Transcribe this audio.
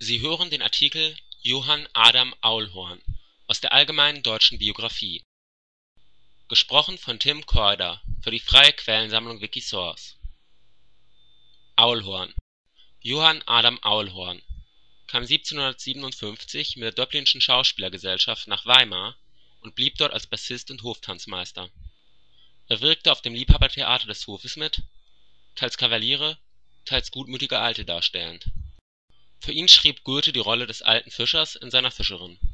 Sie hören den Artikel Johann Adam Aulhorn, aus der Allgemeinen Deutschen Biographie. Gesprochen von Tim Korda, für die freie Quellensammlung Wikisource. Aulhorn Johann Adam Aulhorn kam 1757 mit der Döblinschen Schauspielergesellschaft nach Weimar und blieb dort als Bassist und Hoftanzmeister. Er wirkte auf dem Liebhabertheater des Hofes mit, teils Kavaliere, teils gutmütige Alte darstellend. Für ihn schrieb Goethe die Rolle des alten Fischers in seiner Fischerin